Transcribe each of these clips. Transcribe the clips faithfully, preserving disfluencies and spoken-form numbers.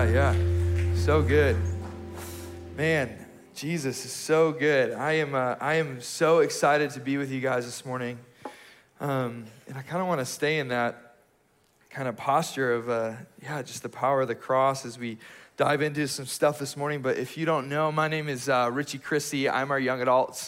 Yeah, yeah. So good. Man, Jesus is so good. I am uh, I am so excited to be with you guys this morning. Um, and I kind of want to stay in that kind of posture of, uh, yeah, just the power of the cross as we dive into some stuff this morning. But if you don't know, my name is uh, Richie Christie. I'm our young adults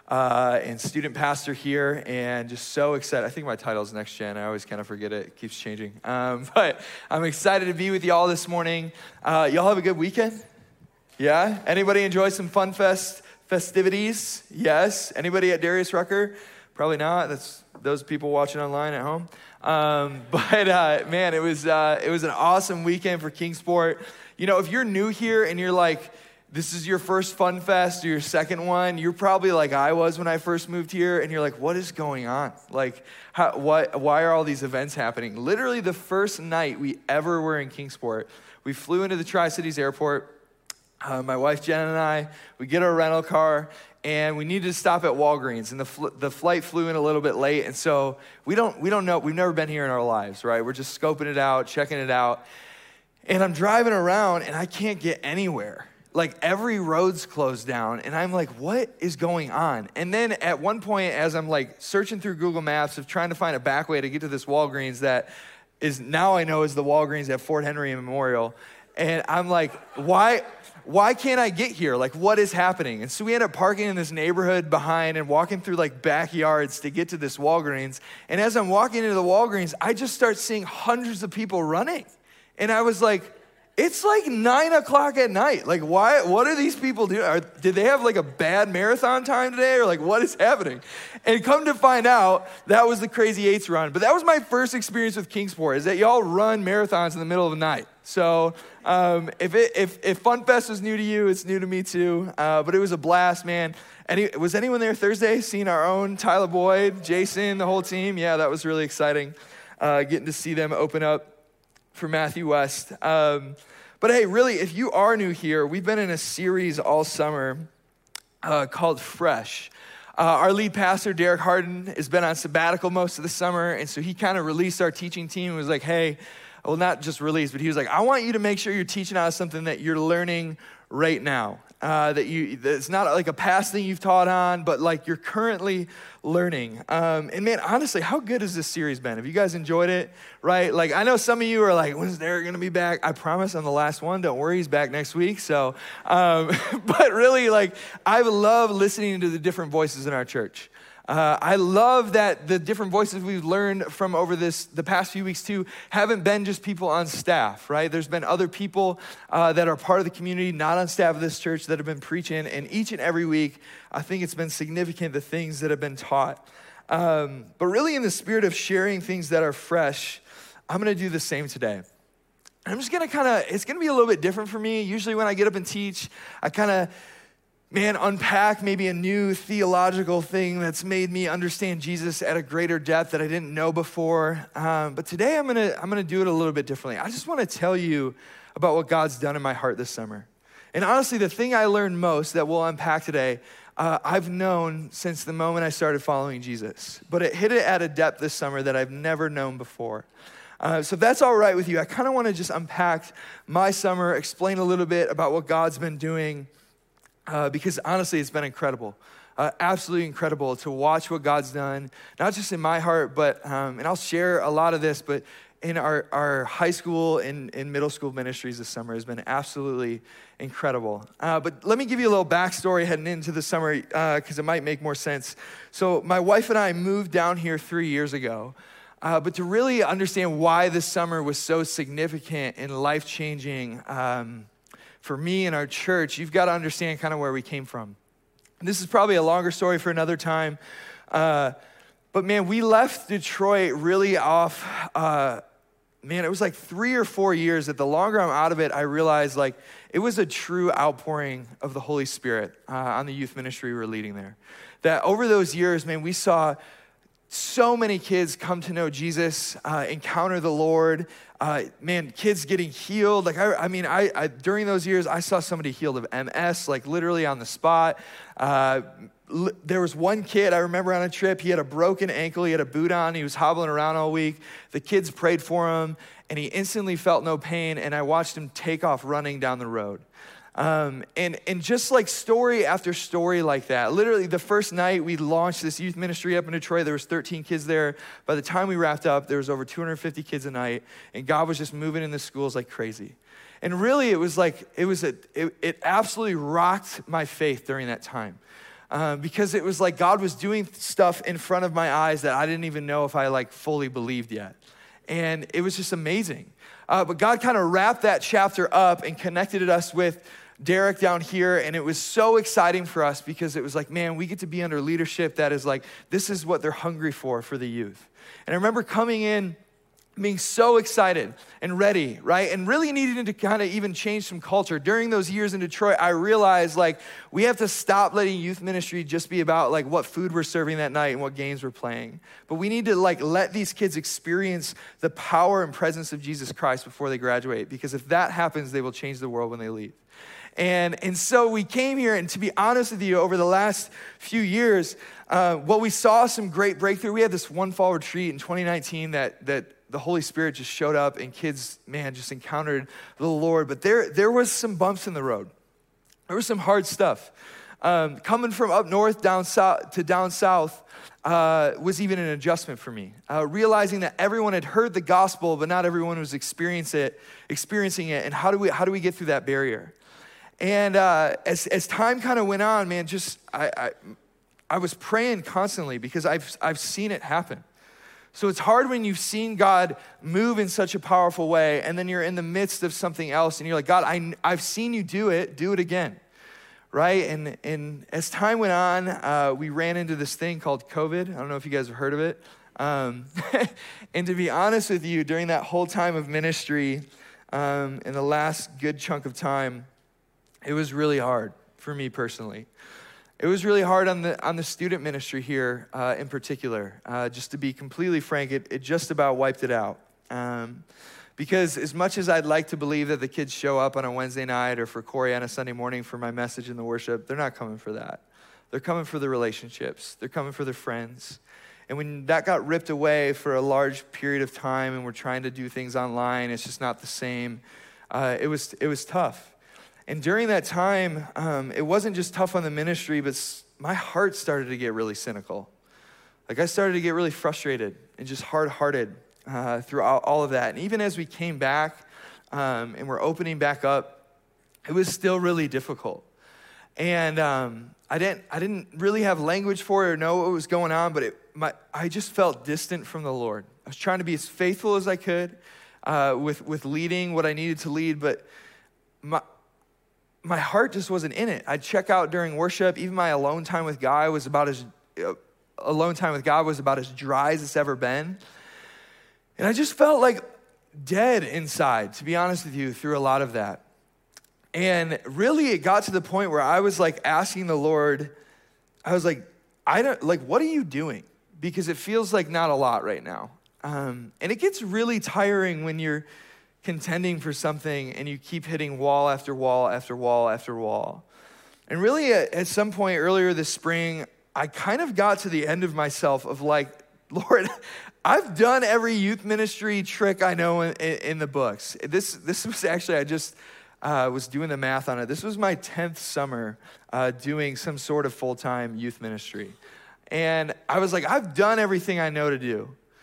uh, and student pastor here, and just so excited. I think my title is Next Gen. I always kind of forget it. It keeps changing. Um, but I'm excited to be with y'all this morning. Uh, y'all have a good weekend? Yeah? Anybody enjoy some Fun Fest festivities? Yes? Anybody at Darius Rucker? Probably not. That's those people watching online at home. Um, but uh, man, it was uh, it was an awesome weekend for Kingsport. You know, if you're new here and you're like, this is your first Fun Fest or your second one, you're probably like I was when I first moved here, and you're like, what is going on? Like, how, what? Why are all these events happening? Literally the first night we ever were in Kingsport, we flew into the Tri-Cities airport. Uh, my wife Jen and I, we get our rental car, and we needed to stop at Walgreens, and the fl- the flight flew in a little bit late, and so we don't we don't know, we've never been here in our lives, right? We're just scoping it out, checking it out, and I'm driving around, and I can't get anywhere. Like, every road's closed down, and I'm like, what is going on? And then at one point, as I'm like searching through Google Maps of trying to find a back way to get to this Walgreens that is now I know is the Walgreens at Fort Henry Memorial, and I'm like, why? Why can't I get here? Like, what is happening? And so we end up parking in this neighborhood behind and walking through like backyards to get to this Walgreens. And as I'm walking into the Walgreens, I just start seeing hundreds of people running. And I was like, it's like nine o'clock at night. Like, why, what are these people doing? Are, did they have like a bad marathon time today? Or like, what is happening? And come to find out, that was the Crazy Eights run. But that was my first experience with Kingsport, is that y'all run marathons in the middle of the night. So um, if, it, if if Fun Fest was new to you, it's new to me too. Uh, but it was a blast, man. Any, was anyone there Thursday seeing our own Tyler Boyd, Jason, the whole team? Yeah, that was really exciting, uh, getting to see them open up for Matthew West. Um, but hey, really, if you are new here, we've been in a series all summer uh, called Fresh. Uh, our lead pastor, Derek Harden, has been on sabbatical most of the summer, and so he kind of released our teaching team and was like, hey, well, not just released, but he was like, I want you to make sure you're teaching out something that you're learning right now. Uh, that you, that it's not like a past thing you've taught on, but like you're currently learning. Um, and man, honestly, how good has this series been? Have you guys enjoyed it, right? Like, I know some of you are like, when's Derek gonna be back? I promise I'm the last one. Don't worry, he's back next week. So, um, but really, like, I love listening to the different voices in our church. Uh, I love that the different voices we've learned from over this the past few weeks too haven't been just people on staff, right? There's been other people uh, that are part of the community, not on staff of this church, that have been preaching, and each and every week, I think it's been significant, the things that have been taught. Um, but really, in the spirit of sharing things that are fresh, I'm gonna do the same today. I'm just gonna kind of, it's gonna be a little bit different for me. Usually when I get up and teach, I kind of, man, unpack maybe a new theological thing that's made me understand Jesus at a greater depth that I didn't know before. Um, but today I'm gonna I'm gonna do it a little bit differently. I just want to tell you about what God's done in my heart this summer. And honestly, the thing I learned most that we'll unpack today, uh, I've known since the moment I started following Jesus. But it hit it at a depth this summer that I've never known before. Uh, so if that's all right with you, I kind of want to just unpack my summer, explain a little bit about what God's been doing. Uh, because honestly, it's been incredible, uh, absolutely incredible to watch what God's done, not just in my heart, but, um, and I'll share a lot of this, but in our, our high school and, and middle school ministries this summer has been absolutely incredible. Uh, but let me give you a little backstory heading into the summer, because uh, it might make more sense. So my wife and I moved down here three years ago, uh, but to really understand why this summer was so significant and life-changing, um, for me and our church, you've got to understand kind of where we came from. And this is probably a longer story for another time. Uh, but man, we left Detroit really off, uh, man, it was like three or four years that the longer I'm out of it, I realized like it was a true outpouring of the Holy Spirit uh, on the youth ministry we were leading there. That over those years, man, we saw so many kids come to know Jesus, uh, encounter the Lord. Uh, man, kids getting healed. Like, I, I mean, I, I during those years, I saw somebody healed of M S, like literally on the spot. Uh, l- there was one kid, I remember on a trip, he had a broken ankle, he had a boot on, he was hobbling around all week. The kids prayed for him, and he instantly felt no pain, and I watched him take off running down the road. Um, and, and just like story after story like that. Literally the first night we launched this youth ministry up in Detroit, there was thirteen kids there. By the time we wrapped up, there was over two hundred fifty kids a night, and God was just moving in the schools like crazy. And really it was like, it was a, it, it absolutely rocked my faith during that time. Uh, because it was like God was doing stuff in front of my eyes that I didn't even know if I like fully believed yet. And it was just amazing. Uh, but God kind of wrapped that chapter up and connected us with Derek down here, and it was so exciting for us because it was like, man, we get to be under leadership that is like, this is what they're hungry for, for the youth. And I remember coming in, being so excited and ready, right? And really needing to kind of even change some culture. During those years in Detroit, I realized like, we have to stop letting youth ministry just be about like what food we're serving that night and what games we're playing. But we need to like let these kids experience the power and presence of Jesus Christ before they graduate, because if that happens, they will change the world when they leave. And, and so we came here, and to be honest with you, over the last few years, uh, what we saw some great breakthrough. We had this one fall retreat in twenty nineteen that that the Holy Spirit just showed up, and kids, man, just encountered the Lord. But there, there was some bumps in the road. There was some hard stuff. Um, coming from up north down south to down south uh, was even an adjustment for me. Uh, realizing that everyone had heard the gospel, but not everyone was experience it, experiencing it. And how do we how do we get through that barrier? And uh, as as time kind of went on, man, just I, I I was praying constantly because I've I've seen it happen. So it's hard when you've seen God move in such a powerful way, and then you're in the midst of something else, and you're like, God, I I've seen you do it, do it again, right? And and as time went on, uh, we ran into this thing called COVID. I don't know if you guys have heard of it. Um, and to be honest with you, during that whole time of ministry, um, in the last good chunk of time, it was really hard for me personally. It was really hard on the on the student ministry here uh, in particular. Uh, just to be completely frank, it, it just about wiped it out. Um, because as much as I'd like to believe that the kids show up on a Wednesday night or for Corey on a Sunday morning for my message in the worship, they're not coming for that. They're coming for the relationships. They're coming for their friends. And when that got ripped away for a large period of time and we're trying to do things online, it's just not the same. Uh, it was it was tough. And during that time, um, it wasn't just tough on the ministry, but my heart started to get really cynical. Like I started to get really frustrated and just hard-hearted uh, throughout all of that. And even as we came back um, and we're opening back up, it was still really difficult. And um, I didn't I didn't really have language for it or know what was going on, but it, my, I just felt distant from the Lord. I was trying to be as faithful as I could uh, with, with leading what I needed to lead, but my my heart just wasn't in it. I'd check out during worship. Even my alone time with God was about as uh, alone time with God was about as dry as it's ever been. And I just felt like dead inside, to be honest with you, through a lot of that. And really it got to the point where I was like asking the Lord, I was like, I don't like, what are you doing? Because it feels like not a lot right now. Um, and it gets really tiring when you're contending for something and you keep hitting wall after wall after wall after wall. And really at, at some point earlier this spring, I kind of got to the end of myself of like, Lord, I've done every youth ministry trick I know in, in, in the books. This this was actually, I just uh, was doing the math on it. This was my tenth summer uh, doing some sort of full-time youth ministry. And I was like, I've done everything I know to do.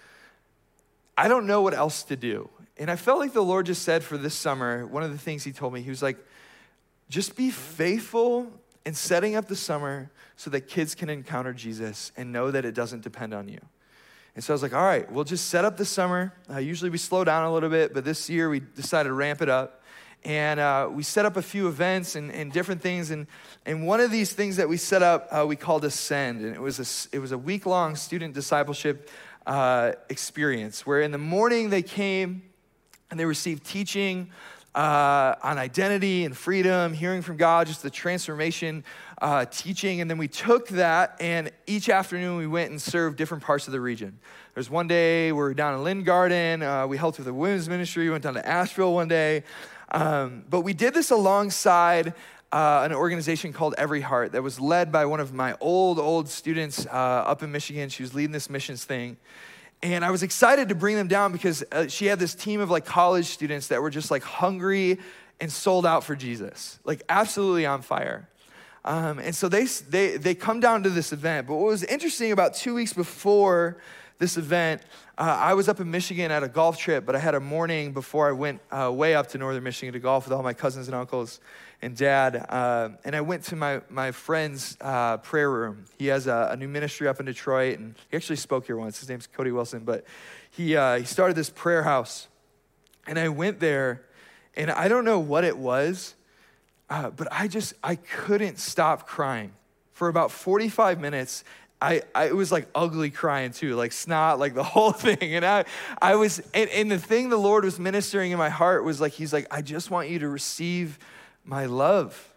I don't know what else to do. And I felt like the Lord just said for this summer, one of the things he told me, he was like, just be faithful in setting up the summer so that kids can encounter Jesus and know that it doesn't depend on you. And so I was like, all right, we'll just set up the summer. Uh, usually we slow down a little bit, but this year we decided to ramp it up. And uh, we set up a few events and, and different things. And, and one of these things that we set up, uh, we called Ascend. And it was a, it was a week-long student discipleship uh, experience where in the morning they came and they received teaching uh, on identity and freedom, hearing from God, just the transformation uh, teaching. And then we took that, and each afternoon we went and served different parts of the region. There's one day we were down in Lynn Garden. Uh, we helped with the women's ministry. We went down to Asheville one day. Um, but we did this alongside uh, an organization called Every Heart that was led by one of my old, old students uh, up in Michigan. She was leading this missions thing. And I was excited to bring them down because uh, she had this team of like college students that were just like hungry and sold out for Jesus, like absolutely on fire. Um, and so they, they, they come down to this event. But what was interesting, about two weeks before this event, uh, I was up in Michigan at a golf trip, but I had a morning before I went uh, way up to northern Michigan to golf with all my cousins and uncles and dad. Uh, and I went to my, my friend's uh, prayer room. He has a, a new ministry up in Detroit, and he actually spoke here once. His name's Cody Wilson, but he, uh, he started this prayer house. And I went there, and I don't know what it was, uh, but I just, I couldn't stop crying. For about forty-five minutes, I, I, it was like ugly crying too, like snot, like the whole thing. And I, I was, and, and the thing the Lord was ministering in my heart was like, he's like, I just want you to receive my love.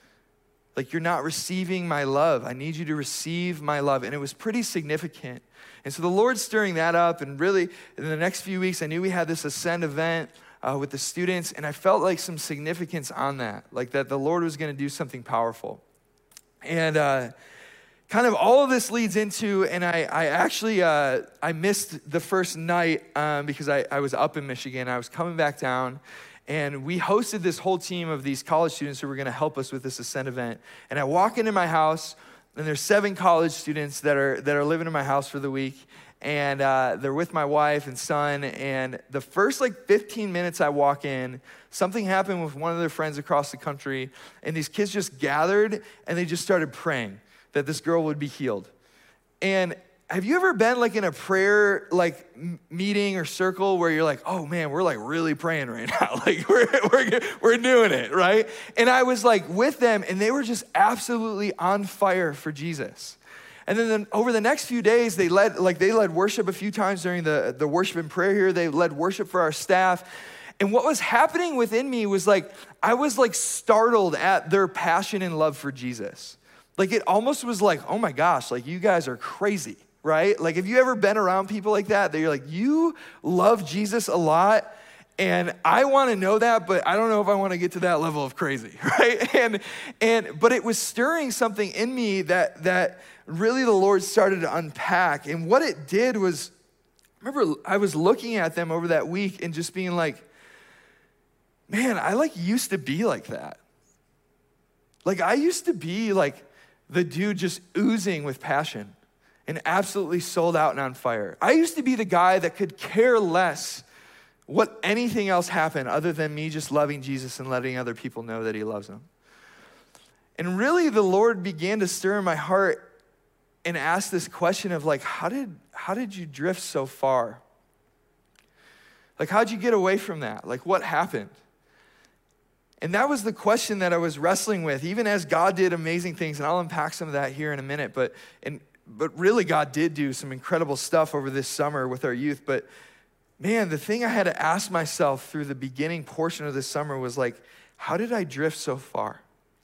Like, you're not receiving my love. I need you to receive my love. And it was pretty significant. And so the Lord's stirring that up. And really, in the next few weeks, I knew we had this Ascend event uh, with the students. And I felt like some significance on that, like that the Lord was going to do something powerful. And, uh, kind of all of this leads into, and I, I actually, uh, I missed the first night um, because I, I was up in Michigan. I was coming back down, and we hosted this whole team of these college students who were gonna help us with this Ascend event. And I walk into my house, and there's seven college students that are that are living in my house for the week, and uh, they're with my wife and son, and the first like fifteen minutes I walk in, something happened with one of their friends across the country, and these kids just gathered, and they just started praying that this girl would be healed. And have you ever been like in a prayer like m- meeting or circle where you're like, oh man, we're like really praying right now. Like we're, we're, we're doing it, right? And I was like with them, and they were just absolutely on fire for Jesus. And then the, over the next few days, they led like they led worship a few times during the, the worship and prayer here. They led worship for our staff. And what was happening within me was like, I was like startled at their passion and love for Jesus. Like it almost was like, oh my gosh, like you guys are crazy, right? Like have you ever been around people like that? That you're like, you love Jesus a lot, and I want to know that, but I don't know if I want to get to that level of crazy, right? And and but it was stirring something in me that that really the Lord started to unpack. And what it did was, I remember I was looking at them over that week and just being like, man, I like used to be like that. Like I used to be like the dude just oozing with passion and absolutely sold out and on fire. I used to be the guy that could care less what anything else happened other than me just loving Jesus and letting other people know that he loves them. And really the Lord began to stir in my heart and ask this question of like, how did, how did you drift so far? Like, how'd you get away from that? Like, what happened? And that was the question that I was wrestling with, even as God did amazing things. And I'll unpack some of that here in a minute. But and but really, God did do some incredible stuff over this summer with our youth. But man, the thing I had to ask myself through the beginning portion of this summer was like, how did I drift so far?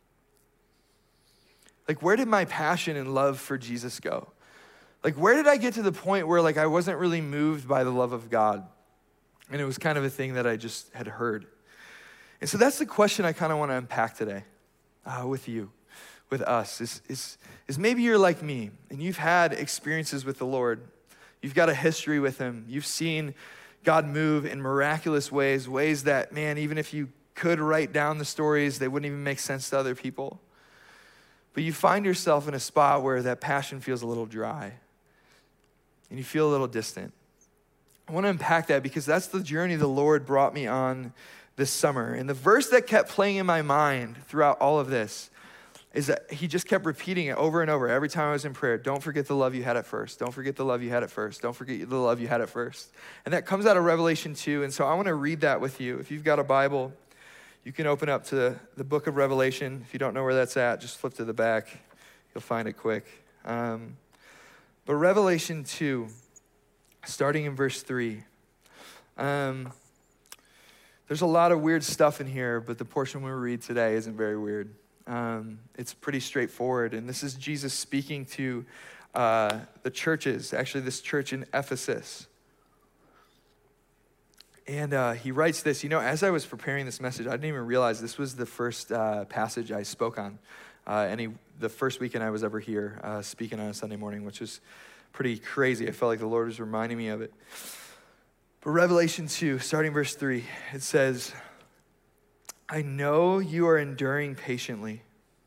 Like, where did my passion and love for Jesus go? Like, where did I get to the point where like I wasn't really moved by the love of God? And it was kind of a thing that I just had heard. And so that's the question I kind of want to unpack today uh, with you, with us, is, is, is maybe you're like me and you've had experiences with the Lord. You've got a history with him. You've seen God move in miraculous ways, ways that, man, even if you could write down the stories, they wouldn't even make sense to other people. But you find yourself in a spot where that passion feels a little dry and you feel a little distant. I want to unpack that because that's the journey the Lord brought me on this summer. And the verse that kept playing in my mind throughout all of this is that he just kept repeating it over and over every time I was in prayer. Don't forget the love you had at first. Don't forget the love you had at first. Don't forget the love you had at first. And that comes out of Revelation two. And so I want to read that with you. If you've got a Bible, you can open up to the book of Revelation. If you don't know where that's at, just flip to the back. You'll find it quick. Um, but Revelation two, starting in verse three. Um, There's a lot of weird stuff in here, but the portion we read today isn't very weird. Um, it's pretty straightforward. And this is Jesus speaking to uh, the churches, actually this church in Ephesus. And uh, he writes this, you know, as I was preparing this message, I didn't even realize this was the first uh, passage I spoke on. Uh, and he, the first weekend I was ever here uh, speaking on a Sunday morning, which was pretty crazy. I felt like the Lord was reminding me of it. But Revelation two, starting verse three, it says, I know you are enduring patiently,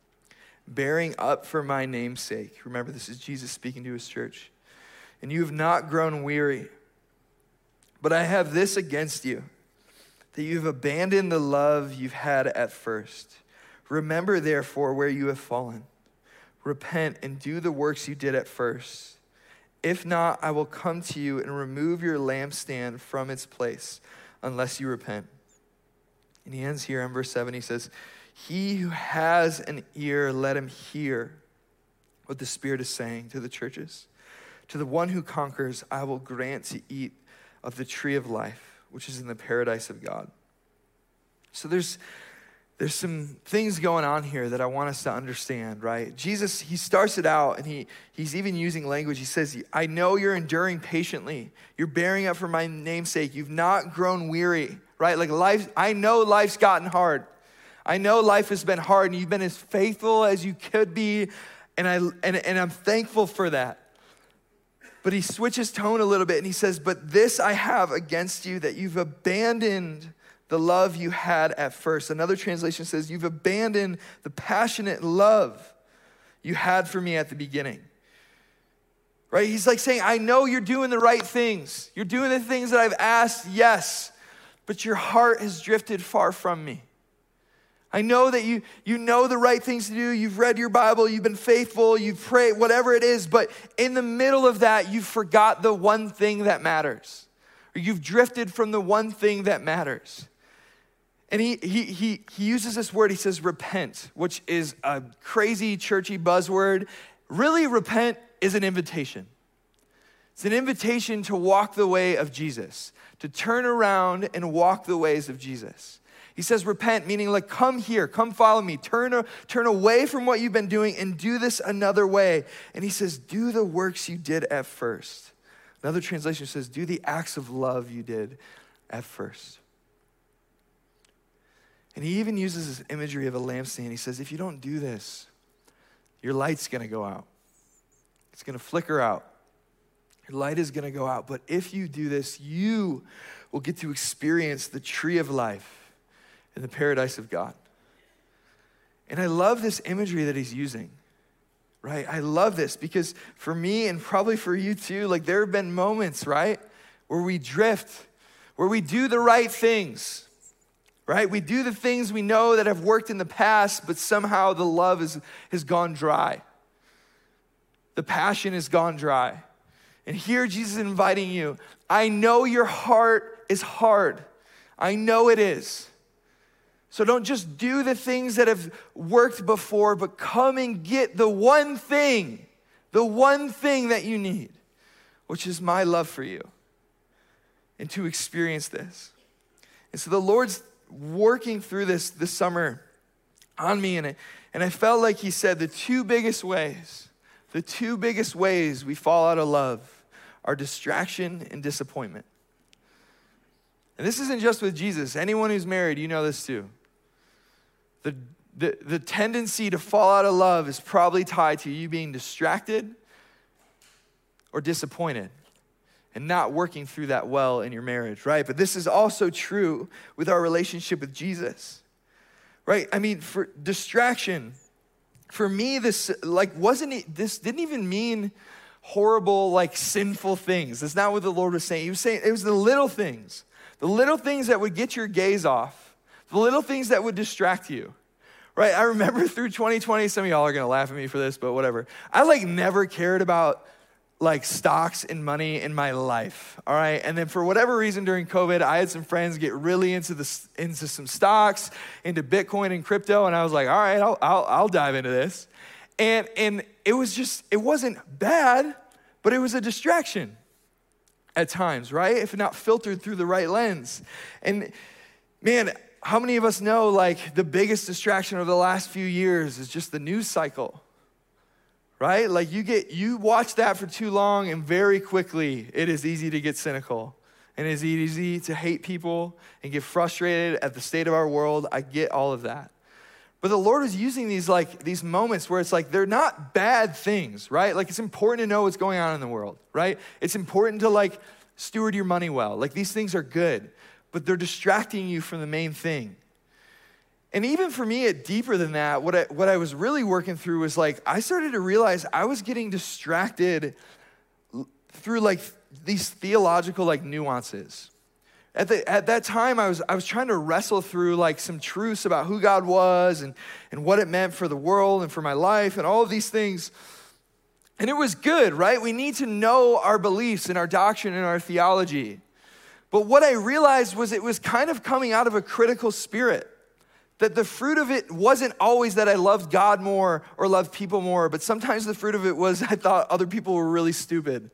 bearing up for my name's sake. Remember, this is Jesus speaking to his church. And you have not grown weary. But I have this against you, that you have abandoned the love you've had at first. Remember, therefore, where you have fallen. Repent and do the works you did at first. If not, I will come to you and remove your lampstand from its place, unless you repent. And he ends here in verse seven. He says, he who has an ear, let him hear what the Spirit is saying to the churches. To the one who conquers, I will grant to eat of the tree of life, which is in the paradise of God. So there's There's some things going on here that I want us to understand, right? Jesus, he starts it out and he he's even using language. He says, I know you're enduring patiently. You're bearing up for my name's sake. You've not grown weary, right? Like life, I know life's gotten hard. I know life has been hard and you've been as faithful as you could be. And, I, and, and I'm thankful for that. But he switches tone a little bit and he says, but this I have against you, that you've abandoned the love you had at first. Another translation says, you've abandoned the passionate love you had for me at the beginning. Right? He's like saying, I know you're doing the right things. You're doing the things that I've asked, yes, but your heart has drifted far from me. I know that you, you know the right things to do. You've read your Bible. You've been faithful. You've prayed, whatever it is. But in the middle of that, you forgot the one thing that matters. Or you've drifted from the one thing that matters. And he, he, he, he uses this word, he says repent, which is a crazy churchy buzzword. Really, repent is an invitation. It's an invitation to walk the way of Jesus, to turn around and walk the ways of Jesus. He says repent, meaning like come here, come follow me, turn, turn away from what you've been doing and do this another way. And he says, do the works you did at first. Another translation says, do the acts of love you did at first. And he even uses this imagery of a lampstand. He says, if you don't do this, your light's gonna go out. It's gonna flicker out. Your light is gonna go out. But if you do this, you will get to experience the tree of life in the paradise of God. And I love this imagery that he's using, right? I love this because for me and probably for you too, like there have been moments, right, where we drift, where we do the right things, right? We do the things we know that have worked in the past, but somehow the love is, has gone dry. The passion has gone dry. And here Jesus is inviting you. I know your heart is hard. I know it is. So don't just do the things that have worked before, but come and get the one thing, the one thing that you need, which is my love for you, and to experience this. And so the Lord's working through this this summer on me, and I, and I felt like he said the two biggest ways, the two biggest ways we fall out of love are distraction and disappointment. And this isn't just with Jesus. Anyone who's married, you know this too. The, the, the tendency to fall out of love is probably tied to you being distracted or disappointed and not working through that well in your marriage, right? But this is also true with our relationship with Jesus, right? I mean, for distraction, for me, this like wasn't, this didn't even mean horrible, like sinful things. That's not what the Lord was saying. He was saying it was the little things, the little things that would get your gaze off, the little things that would distract you, right? I remember through twenty twenty, some of y'all are gonna laugh at me for this, but whatever. I like never cared about like stocks and money in my life, all right? And then for whatever reason during COVID, I had some friends get really into the into some stocks, into Bitcoin and crypto, and I was like, all right, I'll I'll, I'll dive into this. And and it was just, it wasn't bad, but it was a distraction at times, right? If not filtered through the right lens. And Man, how many of us know like the biggest distraction of the last few years is just the news cycle, right? Like you get, you watch that for too long and very quickly it is easy to get cynical and it is easy to hate people and get frustrated at the state of our world. I get all of that. But the Lord is using these like these moments where it's like they're not bad things, right? Like it's important to know what's going on in the world, right? It's important to like steward your money well. Like these things are good, but they're distracting you from the main thing. And even for me, it deeper than that, what I, what I was really working through was like, I started to realize I was getting distracted through like these theological like nuances. At, the, at that time, I was, I was trying to wrestle through like some truths about who God was and, and what it meant for the world and for my life and all of these things. And it was good, right? We need to know our beliefs and our doctrine and our theology. But what I realized was it was kind of coming out of a critical spirit. That the fruit of it wasn't always that I loved God more or loved people more, but sometimes the fruit of it was I thought other people were really stupid.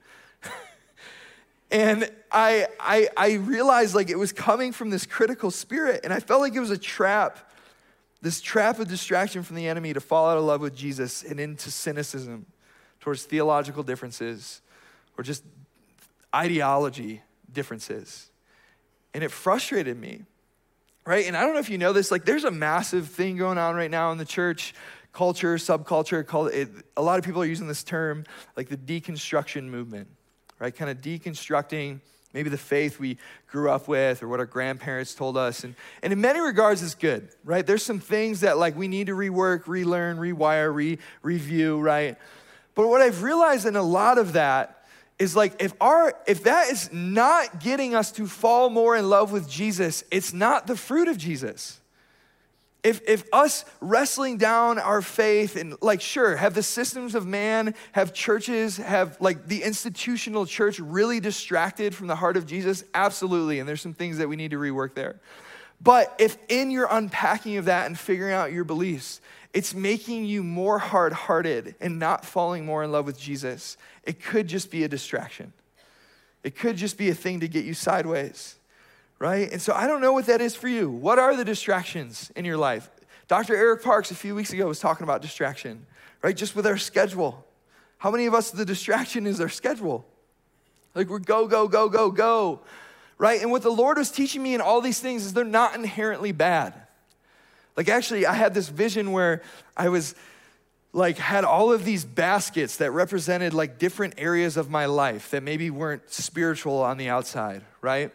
And I, I, I realized like it was coming from this critical spirit, and I felt like it was a trap, this trap of distraction from the enemy to fall out of love with Jesus and into cynicism towards theological differences or just ideology differences. And it frustrated me, right? And I don't know if you know this, like there's a massive thing going on right now in the church culture, subculture, called it, a lot of people are using this term, like the deconstruction movement. Right, kind of deconstructing maybe the faith we grew up with or what our grandparents told us. And, and in many regards, it's good, right? There's some things that like we need to rework, relearn, rewire, re, review, right? But what I've realized in a lot of that is like if our if that is not getting us to fall more in love with Jesus, it's not the fruit of Jesus. If if us wrestling down our faith and like, sure, have the systems of man, have churches, have like the institutional church really distracted from the heart of Jesus? Absolutely, and there's some things that we need to rework there. But if in your unpacking of that and figuring out your beliefs, it's making you more hard-hearted and not falling more in love with Jesus, it could just be a distraction. It could just be a thing to get you sideways. Right? And so I don't know what that is for you. What are the distractions in your life? Doctor Eric Parks a few weeks ago was talking about distraction, right? Just with our schedule. How many of us, the distraction is our schedule? Like we're go, go, go, go, go, right? And what the Lord was teaching me in all these things is they're not inherently bad. Like actually, I had this vision where I was like had all of these baskets that represented like different areas of my life that maybe weren't spiritual on the outside, right?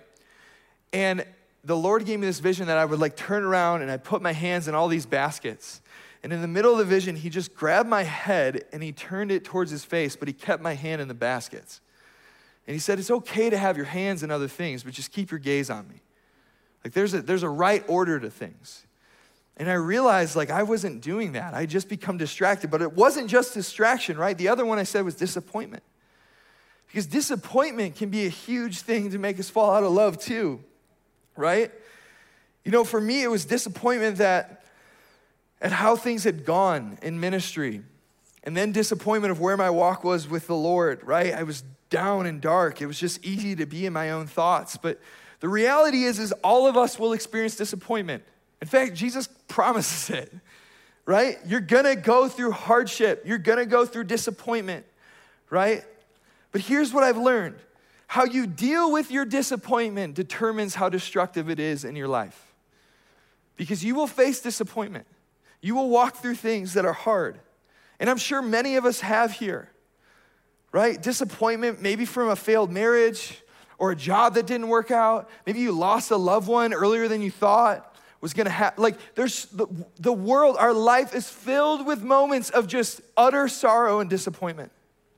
And the Lord gave me this vision that I would like turn around and I put my hands in all these baskets. And in the middle of the vision, he just grabbed my head and he turned it towards his face, but he kept my hand in the baskets. And he said, it's okay to have your hands in other things, but just keep your gaze on me. Like there's a, there's a right order to things. And I realized like I wasn't doing that. I just become distracted, but it wasn't just distraction, right? The other one I said was disappointment. Because disappointment can be a huge thing to make us fall out of love too. Right? You know, for me, it was disappointment that at how things had gone in ministry, and then disappointment of where my walk was with the Lord, right? I was down and dark. It was just easy to be in my own thoughts. But the reality is, is all of us will experience disappointment. In fact, Jesus promises it, right? You're gonna go through hardship. You're gonna go through disappointment, right? But here's what I've learned. How you deal with your disappointment determines how destructive it is in your life. Because you will face disappointment. You will walk through things that are hard. And I'm sure many of us have here, right? Disappointment, maybe from a failed marriage or a job that didn't work out. Maybe you lost a loved one earlier than you thought was gonna happen. Like there's the, the world, our life is filled with moments of just utter sorrow and disappointment.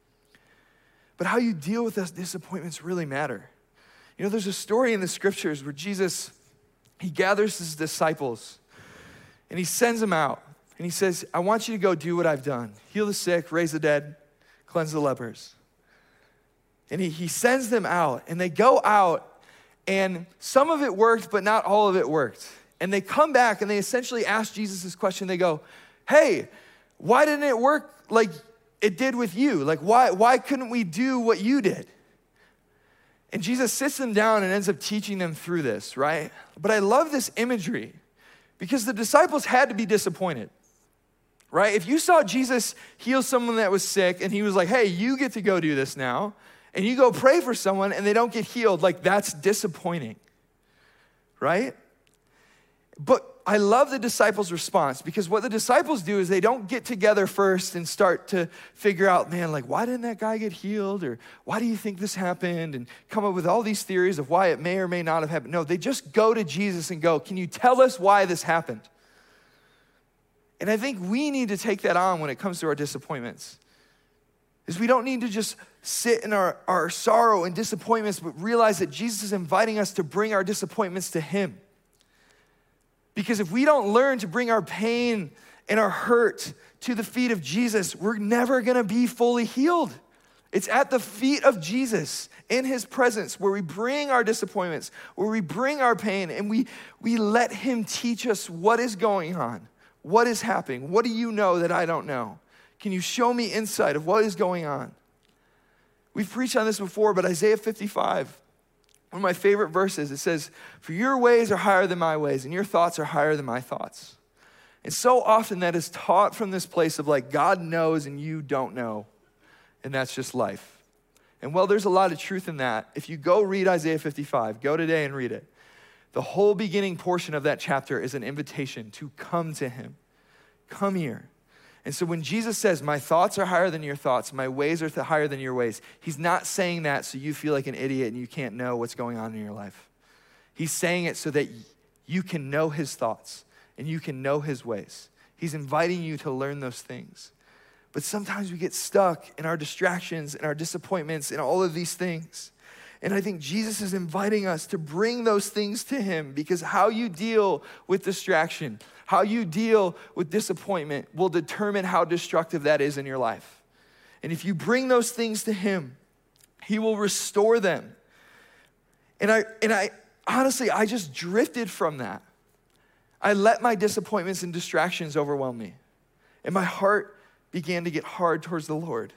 But how you deal with those disappointments really matter. You know, there's a story in the scriptures where Jesus, he gathers his disciples and he sends them out and he says, I want you to go do what I've done. Heal the sick, raise the dead, cleanse the lepers. And he, he sends them out and they go out and some of it worked, but not all of it worked. And they come back and they essentially ask Jesus this question. They go, hey, why didn't it work like it did with you? Like, why, why couldn't we do what you did? And Jesus sits them down and ends up teaching them through this, right? But I love this imagery because the disciples had to be disappointed, right? If you saw Jesus heal someone that was sick and he was like, hey, you get to go do this now, and you go pray for someone and they don't get healed, like that's disappointing, right? But I love the disciples' response because what the disciples do is they don't get together first and start to figure out, man, like, why didn't that guy get healed? Or why do you think this happened? And come up with all these theories of why it may or may not have happened. No, they just go to Jesus and go, can you tell us why this happened? And I think we need to take that on when it comes to our disappointments. Is we don't need to just sit in our, our sorrow and disappointments, but realize that Jesus is inviting us to bring our disappointments to him. Because if we don't learn to bring our pain and our hurt to the feet of Jesus, we're never gonna be fully healed. It's at the feet of Jesus, in his presence, where we bring our disappointments, where we bring our pain, and we, we let him teach us what is going on, what is happening, what do you know that I don't know? Can you show me insight of what is going on? We've preached on this before, but Isaiah fifty-five, one of my favorite verses, it says, for your ways are higher than my ways, and your thoughts are higher than my thoughts. And so often that is taught from this place of like, God knows and you don't know. And that's just life. And well, there's a lot of truth in that. If you go read Isaiah fifty-five, go today and read it. The whole beginning portion of that chapter is an invitation to come to him. Come here. And so when Jesus says, my thoughts are higher than your thoughts, my ways are higher than your ways, he's not saying that so you feel like an idiot and you can't know what's going on in your life. He's saying it so that you can know his thoughts and you can know his ways. He's inviting you to learn those things. But sometimes we get stuck in our distractions and our disappointments and all of these things. And I think Jesus is inviting us to bring those things to him, because how you deal with distraction, how you deal with disappointment will determine how destructive that is in your life. And if you bring those things to him, he will restore them. And I, and I honestly, I just drifted from that. I let my disappointments and distractions overwhelm me. And my heart began to get hard towards the Lord.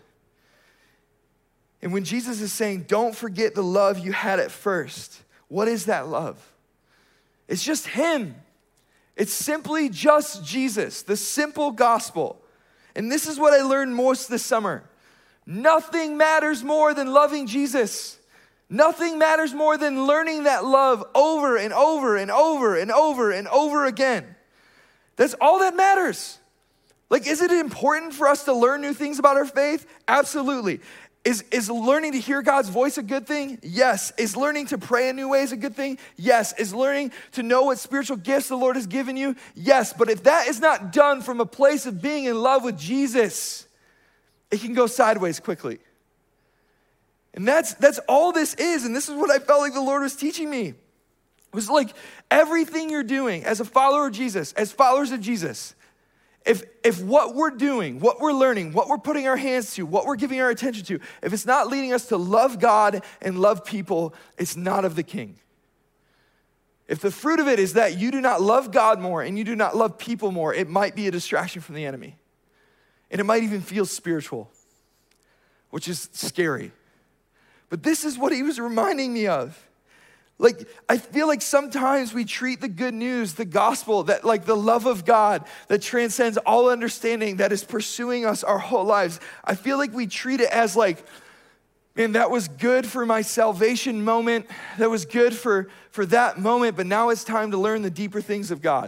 And when Jesus is saying, don't forget the love you had at first, what is that love? It's just him. It's simply just Jesus, the simple gospel. And this is what I learned most this summer. Nothing matters more than loving Jesus. Nothing matters more than learning that love over and over and over and over and over again. That's all that matters. Like, is it important for us to learn new things about our faith? Absolutely. Is, is learning to hear God's voice a good thing? Yes. Is learning to pray in new ways a good thing? Yes. Is learning to know what spiritual gifts the Lord has given you? Yes. But if that is not done from a place of being in love with Jesus, it can go sideways quickly. And that's, that's all this is. And this is what I felt like the Lord was teaching me. It was like everything you're doing as a follower of Jesus, as followers of Jesus, If if what we're doing, what we're learning, what we're putting our hands to, what we're giving our attention to, if it's not leading us to love God and love people, it's not of the King. If the fruit of it is that you do not love God more and you do not love people more, it might be a distraction from the enemy. And it might even feel spiritual, which is scary. But this is what he was reminding me of. Like, I feel like sometimes we treat the good news, the gospel, that like the love of God that transcends all understanding, that is pursuing us our whole lives. I feel like we treat it as like, man, that was good for my salvation moment. That was good for, for that moment, but now it's time to learn the deeper things of God.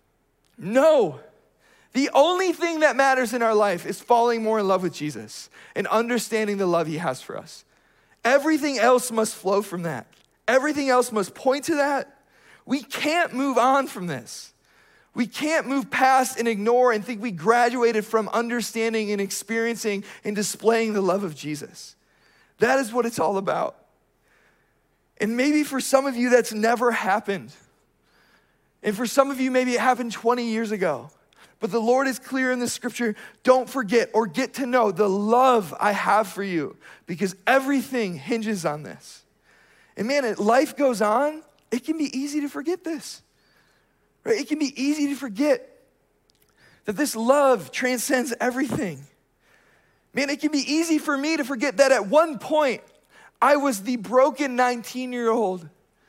No. The only thing that matters in our life is falling more in love with Jesus and understanding the love he has for us. Everything else must flow from that. Everything else must point to that. We can't move on from this. We can't move past and ignore and think we graduated from understanding and experiencing and displaying the love of Jesus. That is what it's all about. And maybe for some of you, that's never happened. And for some of you, maybe it happened twenty years ago. But the Lord is clear in the scripture, don't forget or get to know the love I have for you, because everything hinges on this. And man, as life goes on, it can be easy to forget this, right? It can be easy to forget that this love transcends everything. Man, it can be easy for me to forget that at one point, I was the broken nineteen-year-old,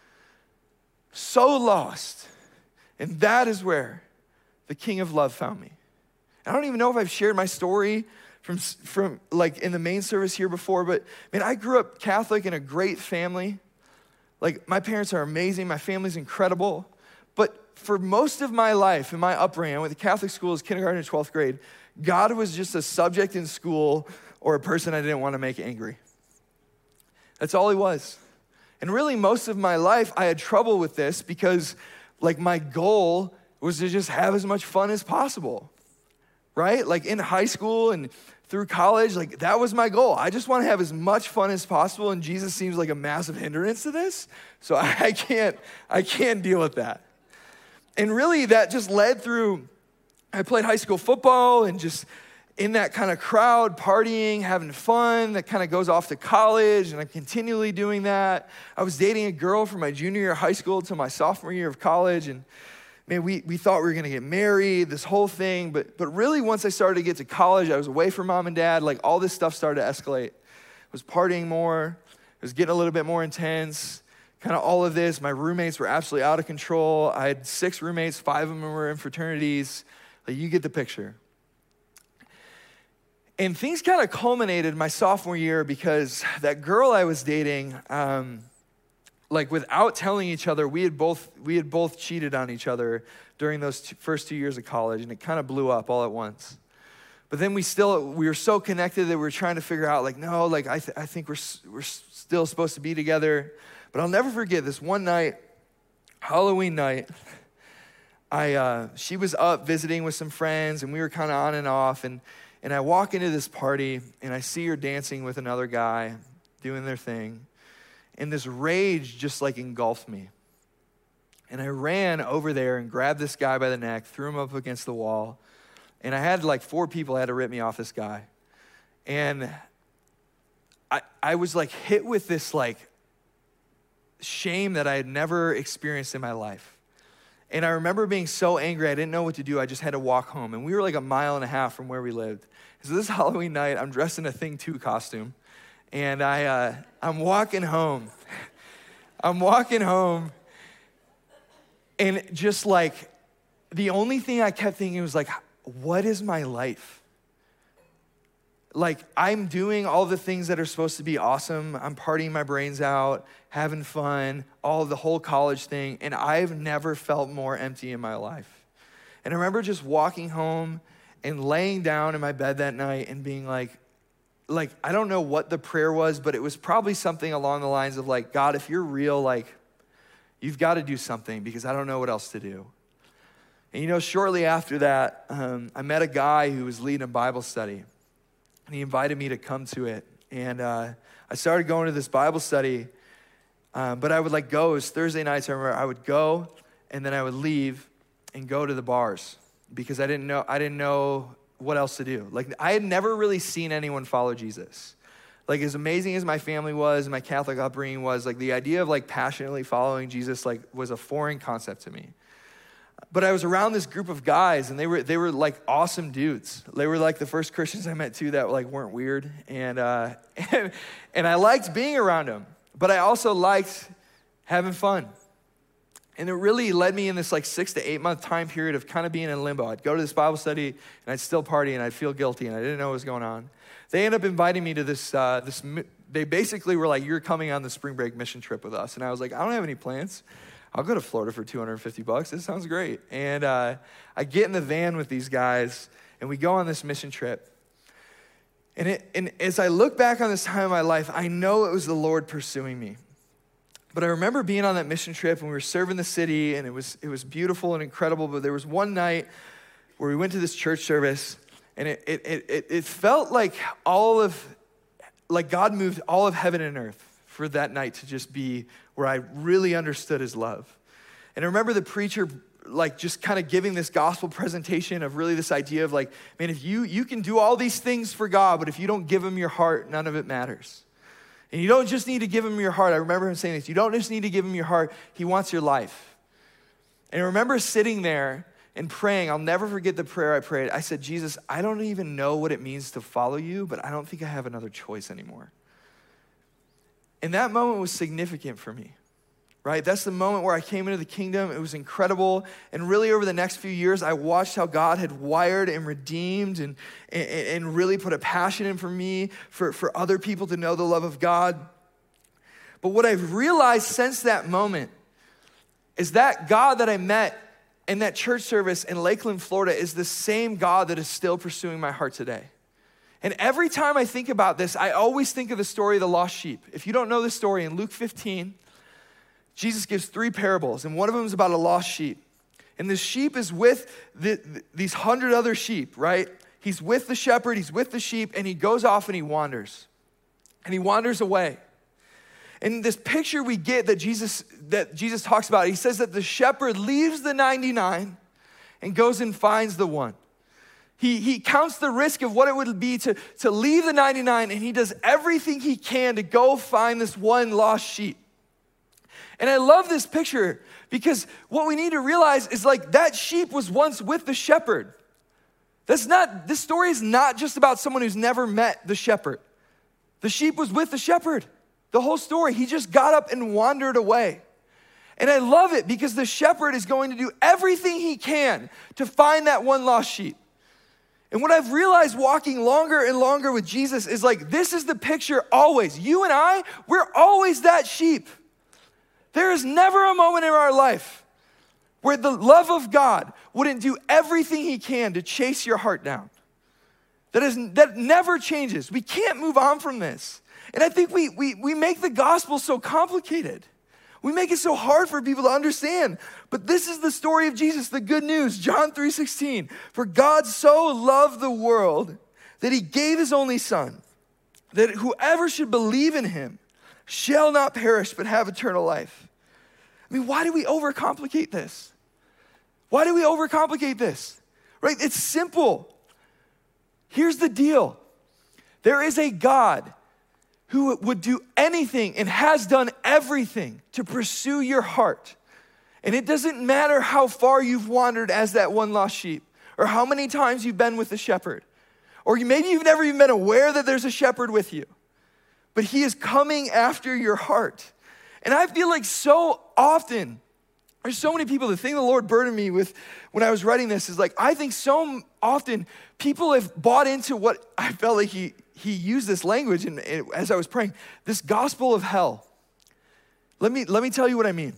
so lost. And that is where the King of Love found me. I don't even know if I've shared my story from, from like in the main service here before, but man, I grew up Catholic in a great family. Like my parents are amazing, my family's incredible. But for most of my life, in my upbringing, I went to Catholic schools, kindergarten and twelfth grade, God was just a subject in school or a person I didn't want to make angry. That's all he was. And really most of my life, I had trouble with this because like my goal was to just have as much fun as possible, right? Like in high school and through college, like that was my goal. I just want to have as much fun as possible, and Jesus seems like a massive hindrance to this, so I can't, I can't deal with that. And really that just led through, I played high school football and just in that kind of crowd, partying, having fun, that kind of goes off to college, and I'm continually doing that. I was dating a girl from my junior year of high school to my sophomore year of college, and man, we, we thought we were gonna get married, this whole thing, but, but really once I started to get to college, I was away from mom and dad, like all this stuff started to escalate. I was partying more, it was getting a little bit more intense, kind of all of this. My roommates were absolutely out of control. I had six roommates, five of them were in fraternities. Like you get the picture. And things kind of culminated my sophomore year because that girl I was dating, um, like without telling each other, we had both we had both cheated on each other during those two, first two years of college, and it kind of blew up all at once. But then we still we were so connected that we were trying to figure out, like, no, like I th- I think we're we're still supposed to be together. But I'll never forget this one night, Halloween night. I uh, she was up visiting with some friends, and we were kind of on and off, and. And I walk into this party, and I see her dancing with another guy, doing their thing. And this rage just like engulfed me. And I ran over there and grabbed this guy by the neck, threw him up against the wall. And I had like four people had to rip me off this guy. And I, I was like hit with this like shame that I had never experienced in my life. And I remember being so angry, I didn't know what to do. I just had to walk home. And we were like a mile and a half from where we lived. So this Halloween night, I'm dressed in a Thing two costume. And I, uh, I'm walking home. I'm walking home. And just like, the only thing I kept thinking was like, what is my life? Like, I'm doing all the things that are supposed to be awesome. I'm partying my brains out, having fun, all the whole college thing. And I've never felt more empty in my life. And I remember just walking home and laying down in my bed that night and being like, like, I don't know what the prayer was, but it was probably something along the lines of like, God, if you're real, like, you've got to do something because I don't know what else to do. And you know, shortly after that, um, I met a guy who was leading a Bible study. And he invited me to come to it. And uh, I started going to this Bible study. Um, but I would like go, it was Thursday nights, I remember I would go and then I would leave and go to the bars because I didn't know, I didn't know what else to do. Like I had never really seen anyone follow Jesus. Like as amazing as my family was, my Catholic upbringing was, like the idea of like passionately following Jesus like was a foreign concept to me. But I was around this group of guys, and they were they were like awesome dudes. They were like the first Christians I met too that like weren't weird, and uh, and, and I liked being around them. But I also liked having fun, and it really led me in this like six to eight month time period of kind of being in limbo. I'd go to this Bible study, and I'd still party, and I'd feel guilty, and I didn't know what was going on. They ended up inviting me to this uh, this. They basically were like, "You're coming on the spring break mission trip with us," and I was like, "I don't have any plans. I'll go to Florida for two hundred fifty bucks. This sounds great." And uh, I get in the van with these guys, and we go on this mission trip. And, it, and as I look back on this time of my life, I know it was the Lord pursuing me. But I remember being on that mission trip, and we were serving the city, and it was it was beautiful and incredible. But there was one night where we went to this church service, and it it it, it felt like all of, like God moved all of heaven and earth for that night to just be where I really understood his love. And I remember the preacher like just kind of giving this gospel presentation of really this idea of like, man, if you you can do all these things for God, but if you don't give him your heart, none of it matters. And you don't just need to give him your heart. I remember him saying this. You don't just need to give him your heart. He wants your life. And I remember sitting there and praying. I'll never forget the prayer I prayed. I said, Jesus, I don't even know what it means to follow you, but I don't think I have another choice anymore. And that moment was significant for me, right? That's the moment where I came into the kingdom. It was incredible. And really over the next few years, I watched how God had wired and redeemed and, and, and really put a passion in for me, for, for other people to know the love of God. But what I've realized since that moment is that God that I met in that church service in Lakeland, Florida, is the same God that is still pursuing my heart today. And every time I think about this, I always think of the story of the lost sheep. If you don't know the story, in Luke fifteen, Jesus gives three parables, and one of them is about a lost sheep. And the sheep is with the, the, these hundred other sheep, right? He's with the shepherd, he's with the sheep, and he goes off and he wanders. And he wanders away. And this picture we get that Jesus, that Jesus talks about, he says that the shepherd leaves the ninety-nine and goes and finds the one. He, he counts the risk of what it would be to, to leave the ninety-nine, and he does everything he can to go find this one lost sheep. And I love this picture because what we need to realize is like that sheep was once with the shepherd. That's not, this story is not just about someone who's never met the shepherd. The sheep was with the shepherd. The whole story, he just got up and wandered away. And I love it because the shepherd is going to do everything he can to find that one lost sheep. And what I've realized walking longer and longer with Jesus is like, this is the picture always. You and I, we're always that sheep. There is never a moment in our life where the love of God wouldn't do everything he can to chase your heart down. That is, that never changes. We can't move on from this. And I think we, we, we make the gospel so complicated. We make it so hard for people to understand. But this is the story of Jesus, the good news. John three sixteen. For God so loved the world that he gave his only son, that whoever should believe in him shall not perish but have eternal life. I mean, why do we overcomplicate this? Why do we overcomplicate this? Right? It's simple. Here's the deal. There is a God who would do anything and has done everything to pursue your heart. And it doesn't matter how far you've wandered as that one lost sheep, or how many times you've been with the shepherd, or maybe you've never even been aware that there's a shepherd with you, but he is coming after your heart. And I feel like so often, there's so many people, the thing the Lord burdened me with when I was writing this is like, I think so often people have bought into what I felt like he, he used this language and as I was praying, this gospel of hell. Let me, let me tell you what I mean.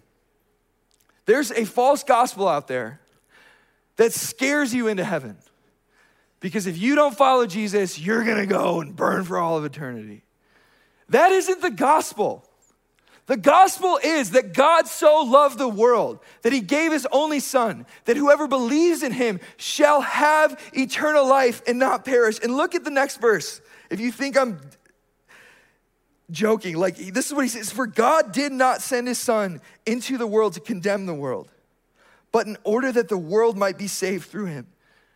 There's a false gospel out there that scares you into heaven. Because if you don't follow Jesus, you're gonna go and burn for all of eternity. That isn't the gospel. The gospel is that God so loved the world that he gave his only son, that whoever believes in him shall have eternal life and not perish. And look at the next verse. If you think I'm joking, like this is what he says, for God did not send his son into the world to condemn the world, but in order that the world might be saved through him.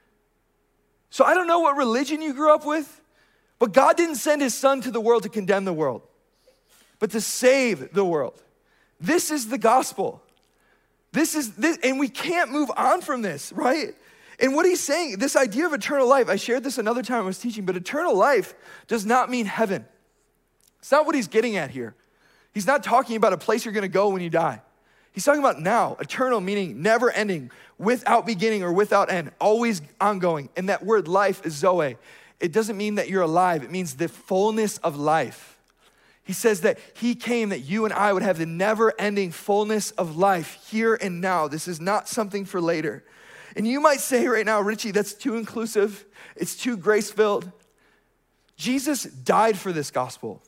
So I don't know what religion you grew up with, but God didn't send his son to the world to condemn the world, but to save the world. This is the gospel. This is this, and we can't move on from this, right? And what he's saying, this idea of eternal life, I shared this another time I was teaching, but eternal life does not mean heaven. It's not what he's getting at here. He's not talking about a place you're gonna go when you die. He's talking about now, eternal meaning never ending, without beginning or without end, always ongoing. And that word life is Zoe. It doesn't mean that you're alive. It means the fullness of life. He says that he came that you and I would have the never-ending fullness of life here and now. This is not something for later. And you might say right now, Richie, that's too inclusive. It's too grace-filled. Jesus died for this gospel.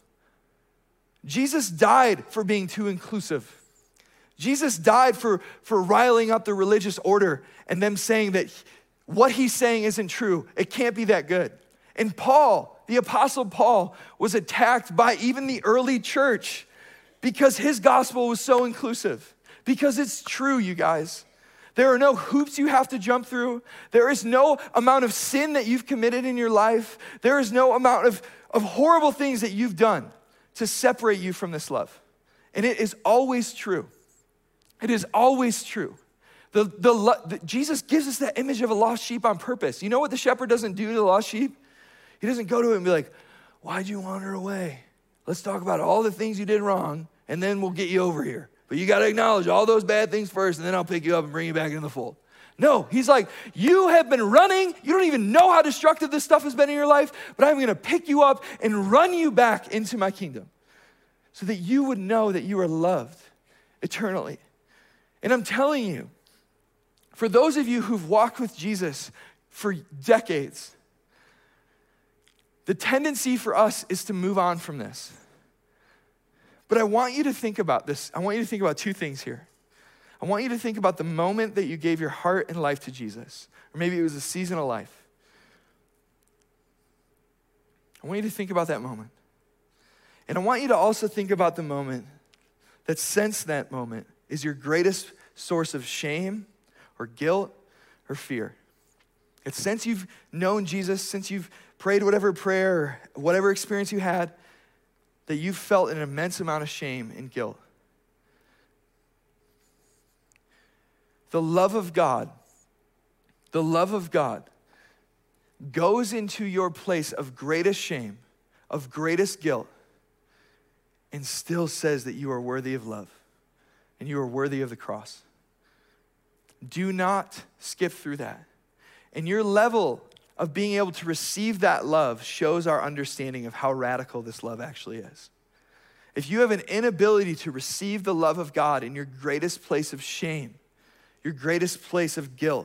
Jesus died for being too inclusive. Jesus died for, for riling up the religious order and them saying that what he's saying isn't true. It can't be that good. And Paul, the Apostle Paul, was attacked by even the early church because his gospel was so inclusive. Because it's true, you guys. There are no hoops you have to jump through. There is no amount of sin that you've committed in your life. There is no amount of, of horrible things that you've done to separate you from this love. And it is always true. It is always true. The, the, the, Jesus gives us that image of a lost sheep on purpose. You know what the shepherd doesn't do to the lost sheep? He doesn't go to it and be like, why'd you wander away? Let's talk about all the things you did wrong, and then we'll get you over here. But you got to acknowledge all those bad things first, and then I'll pick you up and bring you back into the fold. No, he's like, you have been running. You don't even know how destructive this stuff has been in your life, but I'm going to pick you up and run you back into my kingdom so that you would know that you are loved eternally. And I'm telling you, for those of you who've walked with Jesus for decades, the tendency for us is to move on from this. But I want you to think about this. I want you to think about two things here. I want you to think about the moment that you gave your heart and life to Jesus. Or maybe it was a season of life. I want you to think about that moment. And I want you to also think about the moment that since that moment is your greatest source of shame or guilt or fear. It's since you've known Jesus, since you've prayed whatever prayer or whatever experience you had, that you've felt an immense amount of shame and guilt. The love of God, the love of God goes into your place of greatest shame, of greatest guilt, and still says that you are worthy of love and you are worthy of the cross. Do not skip through that. And your level of being able to receive that love shows our understanding of how radical this love actually is. If you have an inability to receive the love of God in your greatest place of shame, your greatest place of guilt,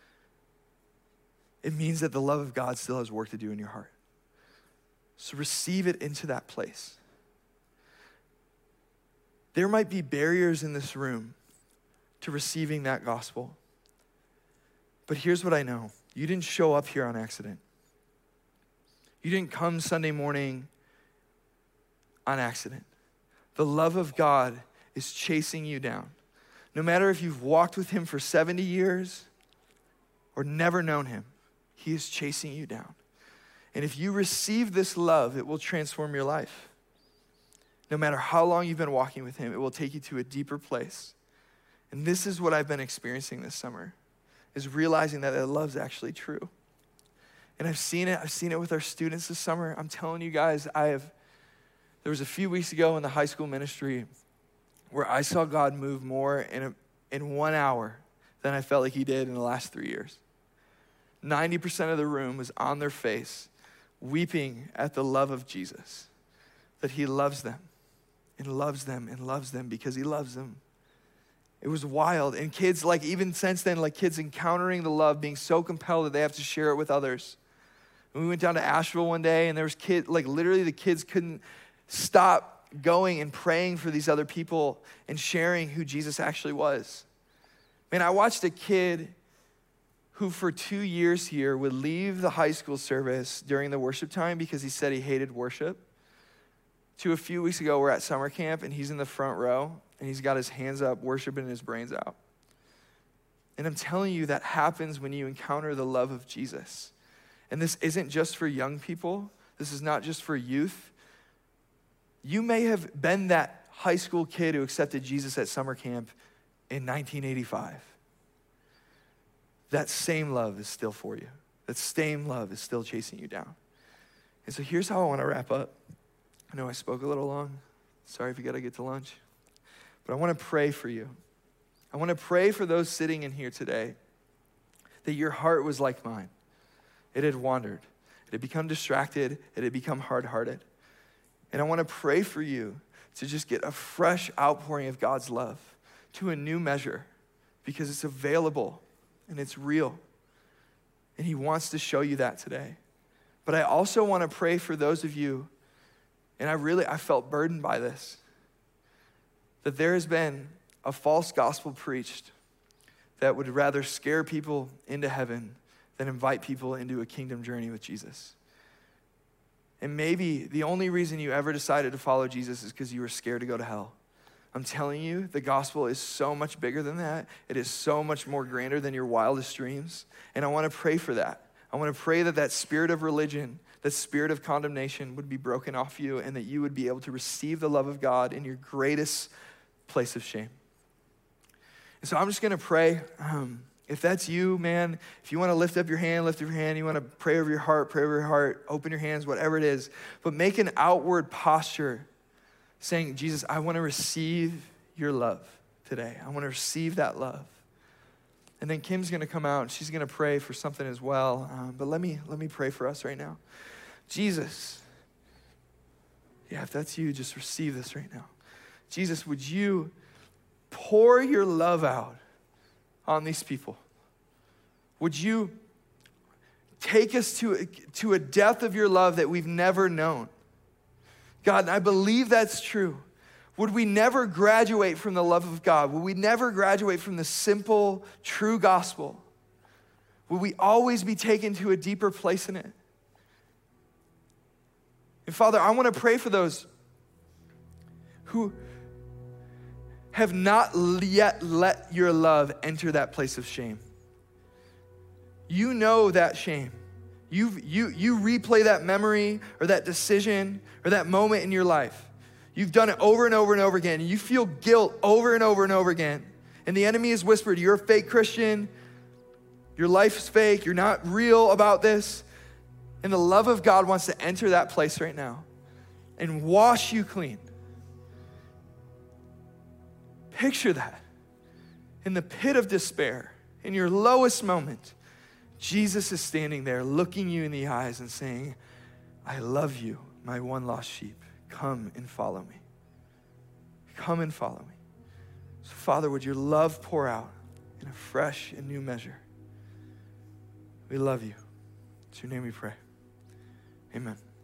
it means that the love of God still has work to do in your heart. So receive it into that place. There might be barriers in this room to receiving that gospel. But here's what I know. You didn't show up here on accident. You didn't come Sunday morning on accident. The love of God is chasing you down. No matter if you've walked with him for seventy years or never known him, he is chasing you down. And if you receive this love, it will transform your life. No matter how long you've been walking with him, it will take you to a deeper place. And this is what I've been experiencing this summer, is realizing that that love's actually true. And I've seen it. I've seen it with our students this summer. I'm telling you guys, I have, there was a few weeks ago in the high school ministry where I saw God move more in, a, in one hour than I felt like he did in the last three years. ninety percent of the room was on their face, weeping at the love of Jesus, that he loves them and loves them and loves them because he loves them. It was wild. And kids, like even since then, like kids encountering the love, being so compelled that they have to share it with others. And we went down to Asheville one day and there was kids, like literally the kids couldn't stop going and praying for these other people and sharing who Jesus actually was. Man, I watched a kid who for two years here would leave the high school service during the worship time because he said he hated worship. To a few weeks ago, we're at summer camp and he's in the front row and he's got his hands up, worshiping his brains out. And I'm telling you, that happens when you encounter the love of Jesus. And this isn't just for young people. This is not just for youth. You may have been that high school kid who accepted Jesus at summer camp in nineteen eighty-five. That same love is still for you. That same love is still chasing you down. And so here's how I want to wrap up. I know I spoke a little long. Sorry if you got to get to lunch. But I want to pray for you. I want to pray for those sitting in here today that your heart was like mine. It had wandered. It had become distracted. It had become hard-hearted. And I want to pray for you to just get a fresh outpouring of God's love to a new measure because it's available and it's real. And he wants to show you that today. But I also want to pray for those of you, and I really, I felt burdened by this, that there has been a false gospel preached that would rather scare people into heaven than invite people into a kingdom journey with Jesus. And maybe the only reason you ever decided to follow Jesus is because you were scared to go to hell. I'm telling you, the gospel is so much bigger than that. It is so much more grander than your wildest dreams. And I want to pray for that. I want to pray that that spirit of religion, that spirit of condemnation would be broken off you and that you would be able to receive the love of God in your greatest place of shame. And so I'm just going to pray. Um, If that's you, man, if you want to lift up your hand, lift up your hand. You want to pray over your heart, pray over your heart, open your hands, whatever it is. But make an outward posture saying, Jesus, I want to receive your love today. I want to receive that love. And then Kim's going to come out and she's going to pray for something as well. Um, but let me, let me pray for us right now. Jesus, yeah, if that's you, just receive this right now. Jesus, would you pour your love out on these people? Would you take us to a, to a depth of your love that we've never known? God, I believe that's true. Would we never graduate from the love of God? Would we never graduate from the simple, true gospel? Would we always be taken to a deeper place in it? And Father, I want to pray for those who have not yet let your love enter that place of shame. You know that shame. You you you replay that memory or that decision or that moment in your life. You've done it over and over and over again. And you feel guilt over and over and over again. And the enemy has whispered, you're a fake Christian. Your life's fake. You're not real about this. And the love of God wants to enter that place right now and wash you clean. Picture that. In the pit of despair, in your lowest moment, Jesus is standing there looking you in the eyes and saying, I love you, my one lost sheep. Come and follow me. Come and follow me. So Father, would your love pour out in a fresh and new measure? We love you. It's your name we pray. Amen.